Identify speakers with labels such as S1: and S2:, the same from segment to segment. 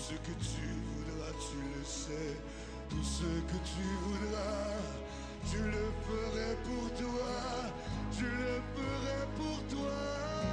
S1: ce que tu voudras, tu le sais. Tout ce que tu voudras, je le ferai pour toi. Je le ferai pour toi.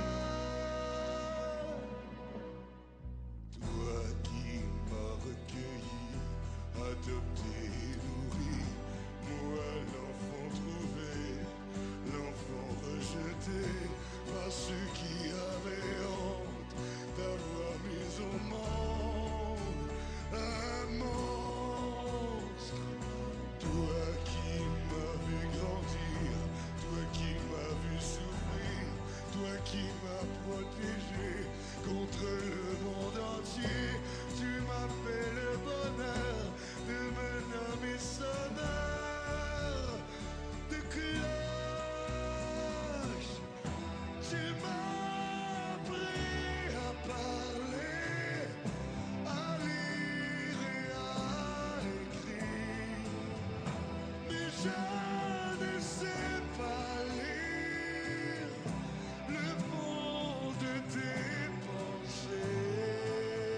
S1: Toi qui m'as recueilli, adopté, nourri, moi l'enfant trouvé, l'enfant rejeté par ceux qui avaient honte d'avoir mis au monde un monstre. Toi qui m'as vu grandir, toi qui m'as vu souffrir, toi qui m'as protégé contre le monde entier, tu m'as fait le bonheur de me nommer sonneur de cloche. Tu m'as appris à parler, à lire et à écrire, mais je ne sais pas lire le fond de tes pensées.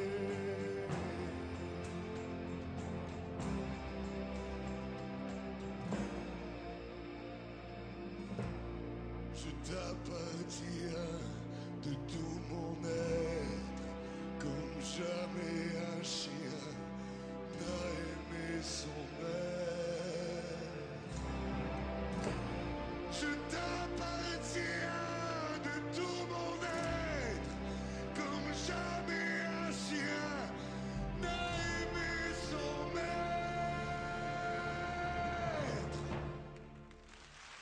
S1: Je t'appartiens de tout mon être, comme jamais un chien n'a aimé son maître. Je t'appartiens